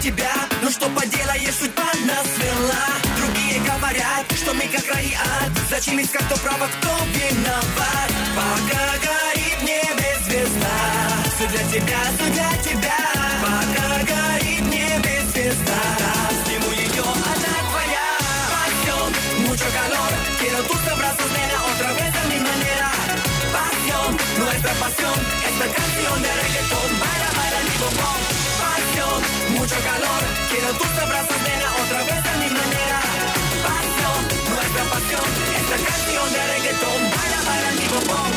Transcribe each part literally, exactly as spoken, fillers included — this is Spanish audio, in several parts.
тебя. Ну что поделаешь, судьба нас свела. Другие говорят, что мы как рай и ад. Зачем искать, кто прав, а кто виноват? Пока горит в небе звезда, все для тебя, все для тебя. Пока горит в небе звезда, сниму ее, она твоя. Pasión, mucho calor, quiero tus abrazos, nena, otra vez a mi manera. Pasión, nuestra pasión, esta canción de reggaetón, baila, baila mi bombón. Pasión, mucho calor, quiero tus abrazos, nena, otra vez a mi manera. Pasión, nuestra pasión, esta canción de reggaetón, baila, baila mi bombón.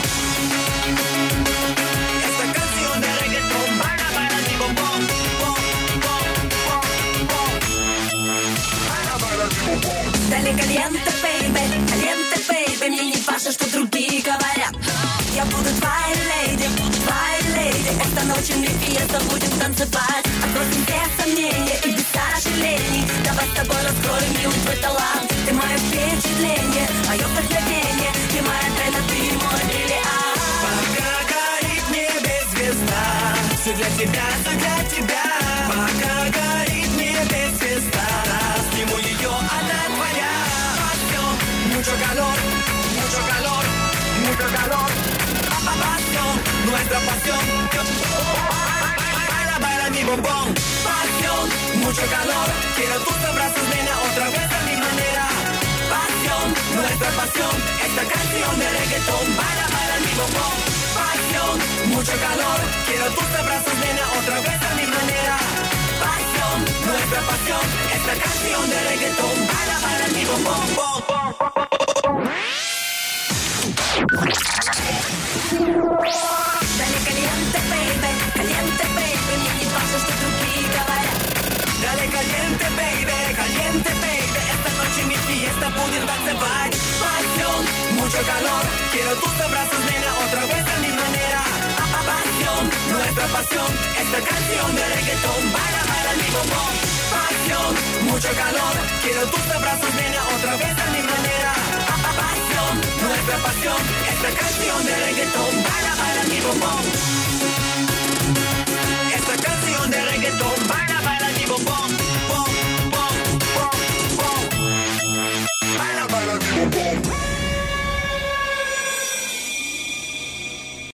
Esta canción de reggaetón, baila, baila mi bombón. Bom, bom, bom, bom. Baila, baila mi bombón. Dale caliente, baby, caliente, baby. Мне не важно, что другие говорят. Я буду твоей леди, твоей леди. Эта ночь не фиеста, будем танцевать. Отбросим все сомнения и без сожалений. Давай с тобой раскроем милый твой талант. Ты мое впечатление, мое вдохновение. Ты моя тайна, ты мой бриллиант. Пока горит в небе звезда, все для тебя, все для тебя. Пока горит в небе звезда, сниму ее, она твоя. Pasión, mucho calor, mucho calor, mucho calor. Pasión, nuestra pasión. Baila, baila mi bombón. Pasión, mucho calor, quiero tus abrazos, nena, otra vez a mi manera. Pasión, nuestra pasión, esta canción de reggaetón, baila, baila mi bombón. Pasión, mucho calor, quiero tus abrazos, nena, otra vez a mi manera. Pasión, nuestra pasión, esta canción de reggaetón, baila, baila mi bombón. Bom, bom, bom, bom. Dale caliente, baby, caliente, baby. Мне не важно, что другие говорят. Dale caliente, baby, caliente, baby. Esta noche mi fiesta, pueden tanцевать. Pasión, mucho calor, quiero tus abrazos, nena, otra vez a mi manera. Pasión, nuestra pasión, esta canción de reggaetón, baila, baila mi bombón. Pasión, mucho calor, quiero tus abrazos, nena, otra vez a mi manera. Pasión, nuestra pasión, esta canción de reggaetón,